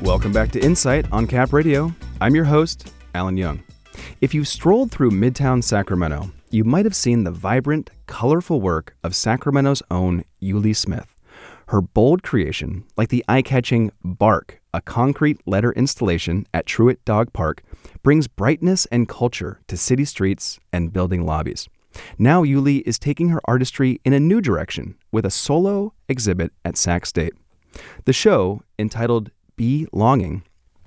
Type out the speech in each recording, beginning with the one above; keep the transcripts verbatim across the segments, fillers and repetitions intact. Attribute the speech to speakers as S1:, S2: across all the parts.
S1: Welcome back to Insight on Cap Radio. I'm your host, Alan Young. If you strolled through Midtown Sacramento, you might have seen the vibrant, colorful work of Sacramento's own Yulee Smith. Her bold creation, like the eye-catching Bark, a concrete letter installation at Truett Dog Park, brings brightness and culture to city streets and building lobbies. Now Yulee is taking her artistry in a new direction with a solo exhibit at Sac State. The show, entitled Be-Longing,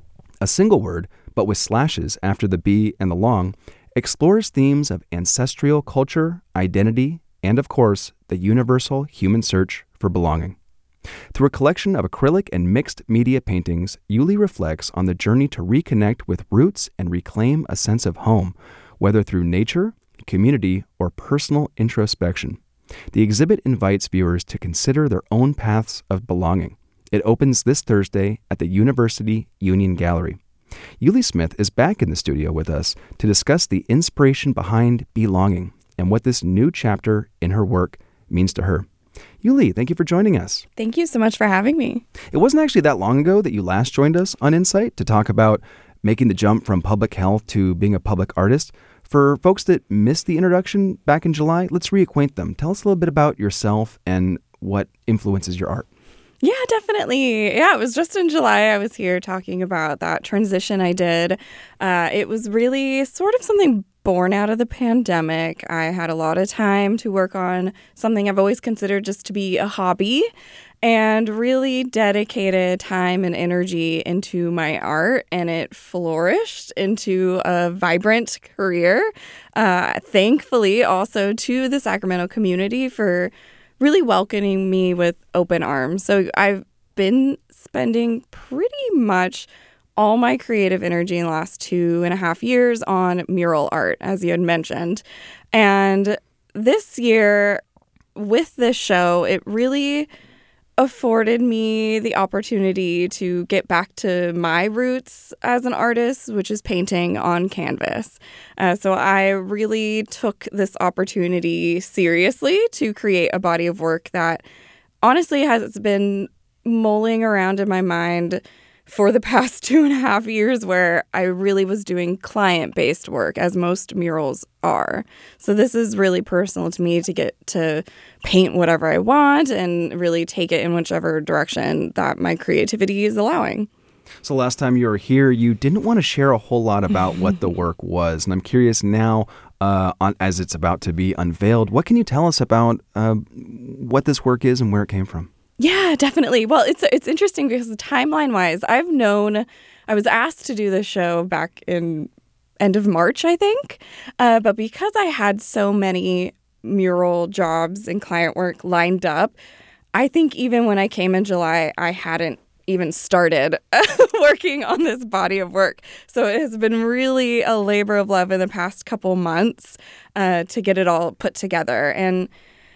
S1: a single word but with slashes after the B and the long, explores themes of ancestral culture, identity, and of course, the universal human search for belonging. Through a collection of acrylic and mixed media paintings, Yulee reflects on the journey to reconnect with roots and reclaim a sense of home, whether through nature, community, or personal introspection. The exhibit invites viewers to consider their own paths of belonging. It opens this Thursday at the University Union Gallery. Yulee Smith is back in the studio with us to discuss the inspiration behind Be-Longing and what this new chapter in her work means to her. Yulee, thank you for joining us.
S2: Thank you so much for having me.
S1: It wasn't actually that long ago that you last joined us on Insight to talk about making the jump from public health to being a public artist. For folks that missed the introduction back in July, let's reacquaint them. Tell us a little bit about yourself and what influences your art.
S2: Yeah, definitely. Yeah, it was just in July I was here talking about that transition I did. Uh, it was really sort of something born out of the pandemic. I had a lot of time to work on something I've always considered just to be a hobby and really dedicated time and energy into my art, and it flourished into a vibrant career. Uh, thankfully, also to the Sacramento community for really welcoming me with open arms. So I've been spending pretty much all my creative energy in the last two and a half years on mural art, as you had mentioned. And this year, with this show, it really afforded me the opportunity to get back to my roots as an artist, which is painting on canvas. Uh, so I really took this opportunity seriously to create a body of work that honestly has been mulling around in my mind for the past two and a half years, where I really was doing client-based work, as most murals are. So this is really personal to me to get to paint whatever I want and really take it in whichever direction that my creativity is allowing.
S1: So last time you were here, you didn't want to share a whole lot about what the work was. And I'm curious now, uh, on, as it's about to be unveiled, what can you tell us about uh, what this work is and where it came from?
S2: Yeah, definitely. Well, it's it's interesting because timeline-wise, I've known, I was asked to do this show back in end of March, I think. Uh, but because I had so many mural jobs and client work lined up, I think even when I came in July, I hadn't even started working on this body of work. So it has been really a labor of love in the past couple months uh, to get it all put together. And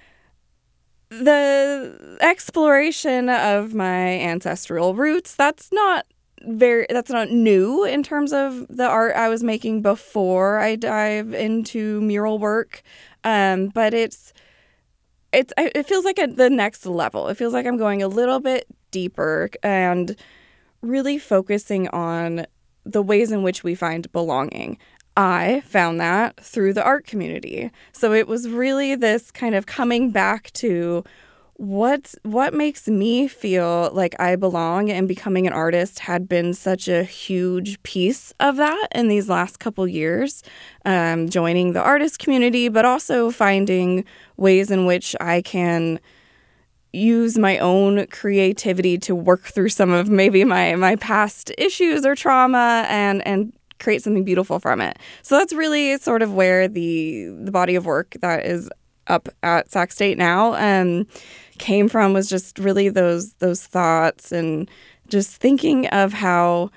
S2: the exploration of my ancestral roots, that's not very, that's not new in terms of the art I was making before I dive into mural work. Um, but it's, it's, it feels like at the next level. It feels like I'm going a little bit deeper and really focusing on the ways in which we find belonging. I found that through the art community. So it was really this kind of coming back to what what makes me feel like I belong, and becoming an artist had been such a huge piece of that in these last couple years. Um, joining the artist community, but also finding ways in which I can use my own creativity to work through some of maybe my, my past issues or trauma and and create something beautiful from it. So that's really sort of where the the body of work that is up at Sac State now um, came from, was just really those those thoughts and just thinking of how,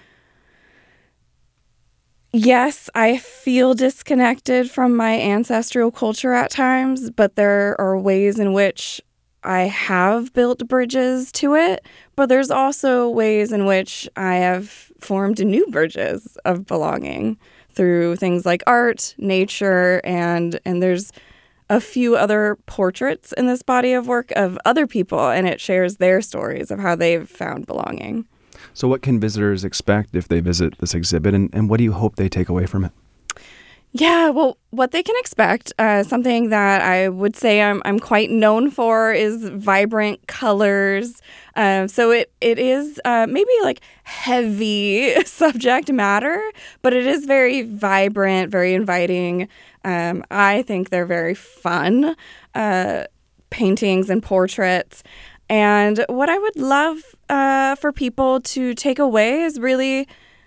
S2: yes, I feel disconnected from my ancestral culture at times, but there are ways in which I have built bridges to it, but there's also ways in which I have formed new bridges of belonging through things like art, nature, and and there's a few other portraits in this body of work of other people, and it shares their stories of how they've found belonging.
S1: So what can visitors expect if they visit this exhibit, and, and what do you hope they take away from it?
S2: Yeah, well, what they can expect, uh, something that I would say I'm I'm quite known for is vibrant colors. Uh, so it it is uh, maybe like heavy subject matter, but it is very vibrant, very inviting. Um, I think they're very fun uh, paintings and portraits. And what I would love uh, for people to take away is really,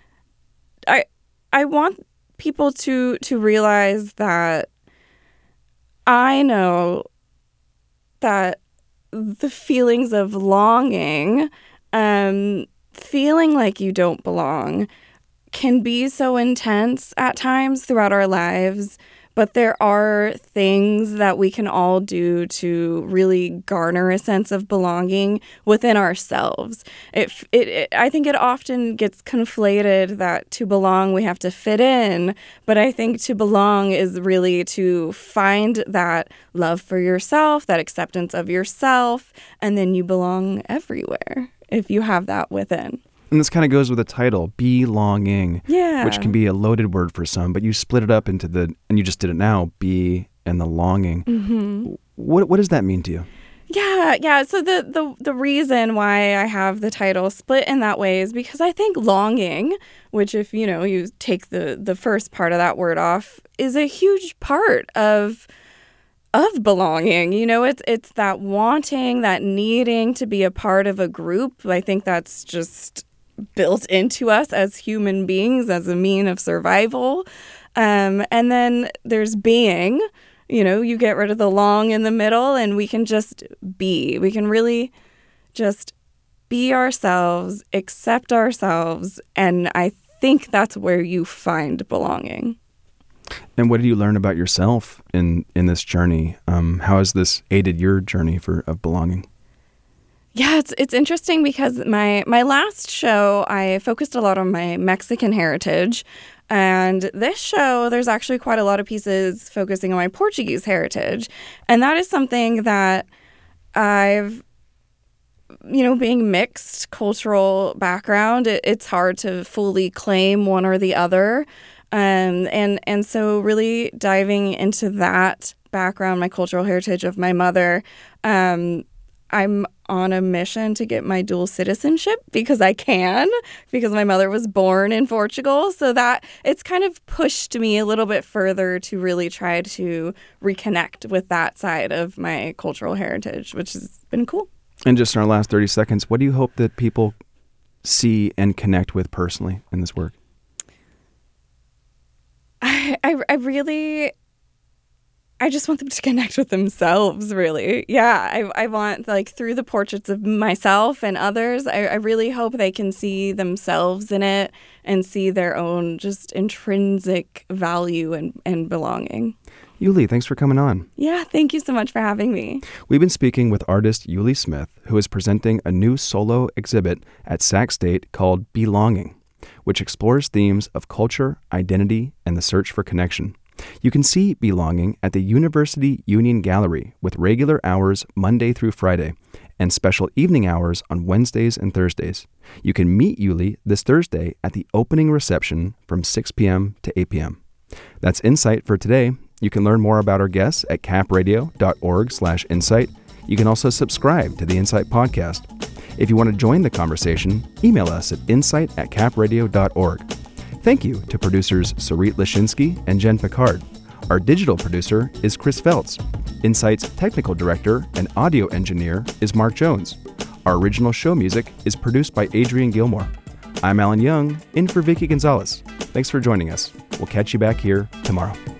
S2: I I want people to to realize that I know that the feelings of longing, um, feeling like you don't belong, can be so intense at times throughout our lives. But there are things that we can all do to really garner a sense of belonging within ourselves. It, it, it, I think it often gets conflated that to belong we have to fit in, but I think to belong is really to find that love for yourself, that acceptance of yourself, and then you belong everywhere if you have that within.
S1: And this kind of goes with the title, belonging,
S2: yeah.
S1: which can be a loaded word for some, but you split it up into the, and you just did it now, be and the longing.
S2: Mm-hmm.
S1: What what does that mean to you?
S2: Yeah, yeah. So the, the, the reason why I have the title split in that way is because I think longing, which if, you know, you take the, the first part of that word off, is a huge part of of belonging. You know, it's it's that wanting, that needing to be a part of a group. I think that's just built into us as human beings as a mean of survival. Um, and then there's being, you know, you get rid of the long in the middle and we can just be. We can really just be ourselves, accept ourselves. And I think that's where you find belonging.
S1: And what did you learn about yourself in, in this journey? Um, how has this aided your journey for of belonging?
S2: Yeah, it's it's interesting because my, my last show, I focused a lot on my Mexican heritage. And this show, there's actually quite a lot of pieces focusing on my Portuguese heritage. And that is something that I've, you know, being mixed cultural background, it, it's hard to fully claim one or the other. Um, and, and so really diving into that background, my cultural heritage of my mother, um, I'm on a mission to get my dual citizenship because I can, because my mother was born in Portugal. So that it's kind of pushed me a little bit further to really try to reconnect with that side of my cultural heritage, which has been cool.
S1: And just in our last thirty seconds, what do you hope that people see and connect with personally in this work?
S2: I, I, I really... I just want them to connect with themselves, really. Yeah, I I want, like, through the portraits of myself and others, I, I really hope they can see themselves in it and see their own just intrinsic value and, and belonging.
S1: Yuli, thanks for coming on.
S2: Yeah, thank you so much for having me.
S1: We've been speaking with artist Yuli Smith, who is presenting a new solo exhibit at Sac State called Belonging, which explores themes of culture, identity, and the search for connection. You can see Belonging at the University Union Gallery with regular hours Monday through Friday and special evening hours on Wednesdays and Thursdays. You can meet Yuli this Thursday at the opening reception from six p.m. to eight p.m. That's Insight for today. You can learn more about our guests at capradio.org slash insight. You can also subscribe to the Insight podcast. If you want to join the conversation, email us at insight at capradio dot org. Thank you to producers Sarit Lashinsky and Jen Picard. Our digital producer is Chris Feltz. Insight's technical director and audio engineer is Mark Jones. Our original show music is produced by Adrian Gilmore. I'm Alan Young, in for Vicky Gonzalez. Thanks for joining us. We'll catch you back here tomorrow.